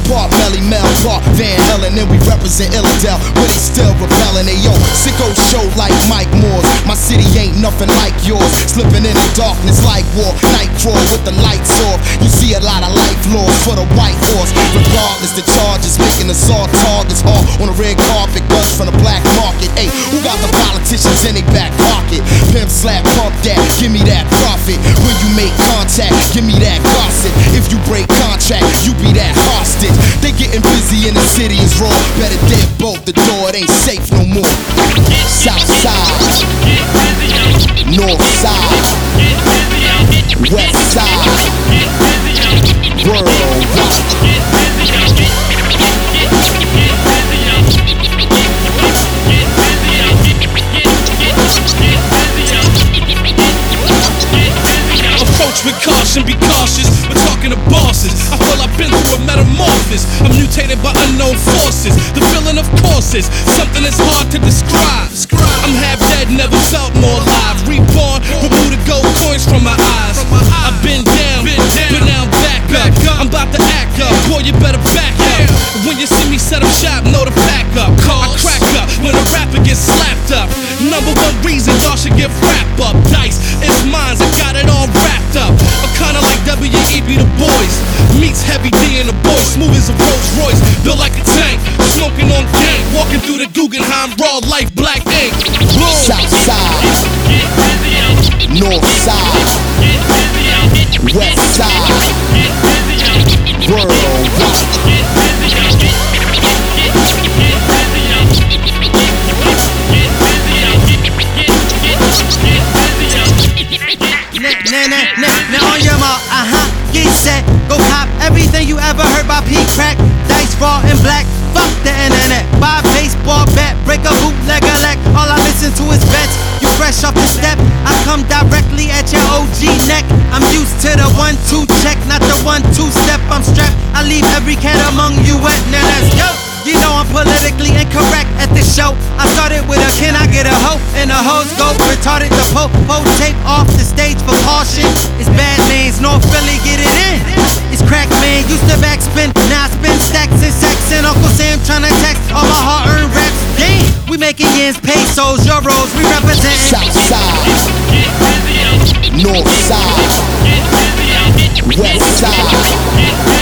Part Melly Mel, part Van Halen, and we represent Illidale, where they still repelling. Hey yo, sicko show like Mike Moore's. My city ain't nothing like yours. Slipping in the darkness like war. Night crawl with the lights off. You see a lot of life laws for the white horse. Regardless the charges, making assault targets all on the red carpet. Guns from the black market. Hey, who got the politicians in their back pocket? Pimp slap, pump that, give me that profit. When you make contact, give me that gossip. If you break contract, you be that hostage. They getting busy in the city is raw. Better dead bolt the door, it ain't safe no more. South side, north side, west side, worldwide. Approach with caution, be cautious. We're talking to bosses. I feel I've been through a metamorphosis. I'm mutated by unknown forces. The feeling of courses, something that's hard to describe. I'm half dead, never felt more alive. Reborn, remove the gold coins from my eyes. I've been down, but now I'm back up. I'm about to act up, boy, you better back up. When you see me set up shop, know to pack up. I crack up when a rapper gets slapped up. Number one reason y'all should get wrapped up. Dice, it's mine, I got it all wrapped up. I'm kinda like W.E.B. Du Bois meets Heavy D and the boys, smooth as a Rolls Royce, built like a tank, smoking on gang, walking through the Guggenheim, raw life, black ink. South side, north side, west side, worldwide. Now on your mark, get set, go cop everything you ever heard by P Crack. Dice raw and black, fuck the internet. Buy a baseball bat, break a bootleg a leg. All I listen to is bets. You fresh off the step, I come directly at your OG neck. I'm used to the 1-2 check, not the 1-2 step. I'm strapped, I leave every cat among you wet. Now let's go. You know I'm politically incorrect at this show. I started with a can I get a hoe? And the hoes go retarded. The po tape off the stage for caution. It's bad names, North Philly, get it in. It's crack man, used to backspin. Now I spin stacks and sex. And Uncle Sam tryna text all my hard-earned raps. Damn, we making yens, pesos, euros. We represent South side, north side, west side,